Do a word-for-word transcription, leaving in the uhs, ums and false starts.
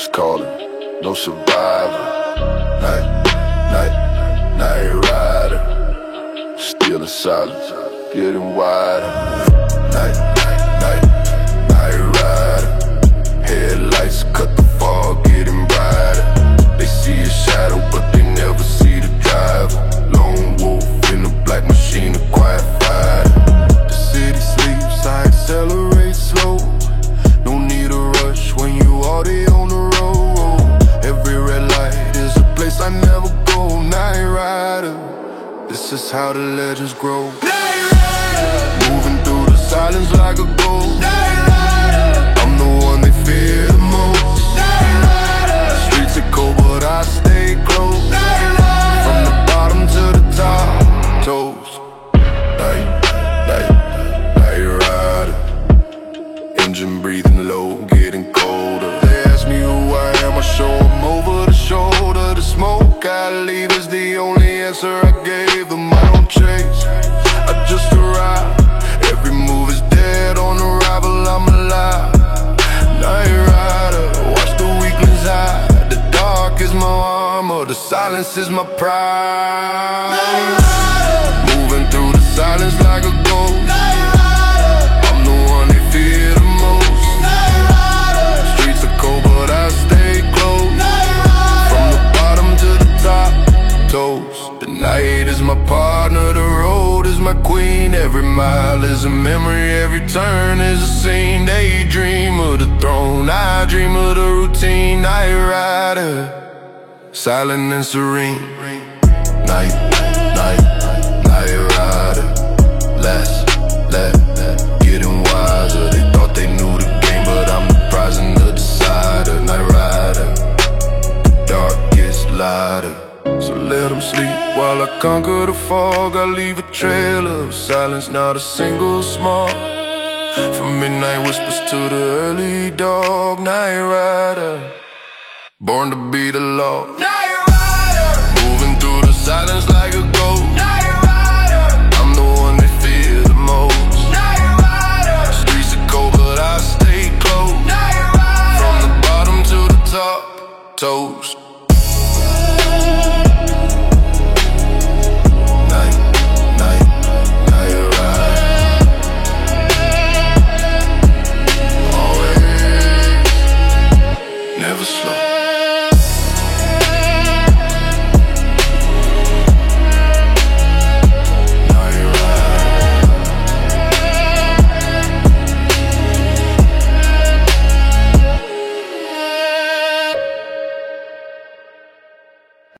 Ghost calling, no survivor. Night, night, night rider. Still in silence, getting wider. Night, night, night, night rider. Headlights cut the fog, getting brighter. They see a shadow, but they never see the driver. Lone wolf in a black machine, a quiet fighter. The city sleeps, I accelerate slow. No need a rush when you already on the road. Every red light is a place I never go. Night rider, this is how the legends grow. Night rider, moving through the silence like a ghost. Night rider, I'm the one they fear the most. Night rider, streets are cold but I stay close. Night rider, from the bottom to the top, toes. Night, night, night rider. Engine breathing low, getting colder. They ask me who I am, I show them over the shoulder. The smoke I leave is the only answer I gave them. I don't chase, I just arrive. Every move is dead on arrival, I'm alive. Night rider, watch the weaklings hide. The dark is my armor, the silence is my pride. Night rider, moving through the silence like a ghost. Night rider, I'm the one they fear the most. Night rider, streets are cold but I stay close. Night rider, from the bottom to the top, toes. The night is my partner, the road is my queen. Every mile is a memory, every turn is a scene. Daydream of the throne, I dream of the routine. Night rider, silent and serene. Night, night, night rider. Last, let, getting wiser. They thought they knew the game, but I'm the prize and the decider. Night rider, dark gets lighter. So let them sleep while I conquer the fog. I leave a trail of silence, not a single small. From midnight whispers to the early dog. Night rider, born to be the law. Night rider, moving through the silence like